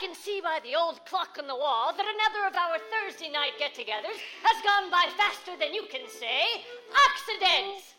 can see by the old clock on the wall that another of our Thursday night get-togethers has gone by faster than you can say. Accidents!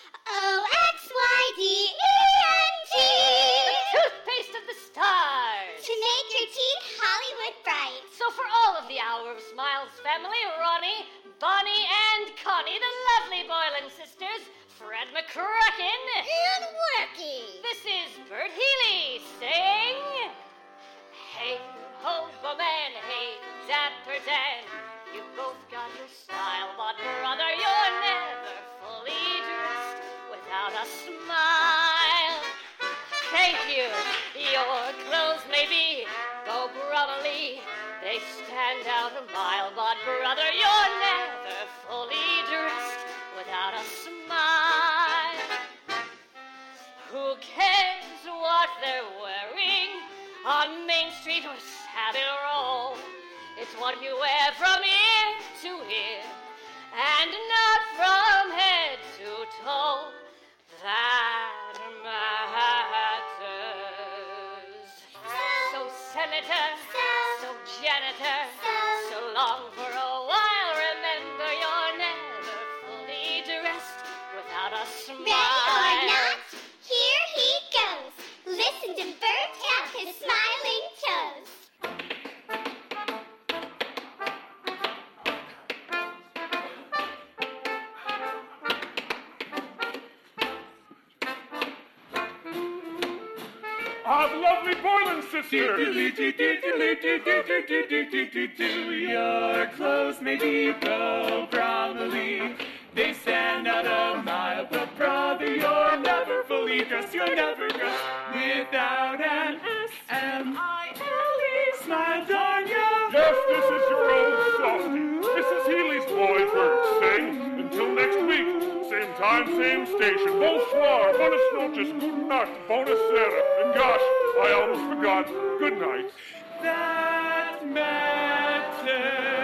O-X-Y-D-E-N-T! The toothpaste of the stars! To make your teeth Hollywood bright. So for all of the Hour of Smiles family, Ronnie, Bonnie, and Connie, the lovely Boylan sisters, Fred McCracken, And Worky. this is Bert Healy saying, hey ho, man, hey Dapper Dan, you both got your style, but brother, you're never fully dressed without a smile. Thank you. Your clothes may be go grummily, they stand out a mile, but brother, you're never fully dressed without a smile. Who cares what they're wearing on Main Street or Savile Row? It's what you wear from ear to ear and not from head to toe that matters. So senator, so janitor, so long for a while, remember you're never fully dressed without a smile. Ready or not, here he goes. Listen to Bert tap his smiling toes. The lovely Boylan sisters! Your clothes may be go grummily, they stand out a mile, but brother, you're never fully dressed, you're never dressed without an S-M-I-L-E smile, darn ya. Yes, this is your old softy, Mrs. Healy's boy, Bert, saying, until next week, same time, same station. Bonsoir, buenas noches, guten nacht, buonasera, and gosh, I almost forgot, good night. That matters.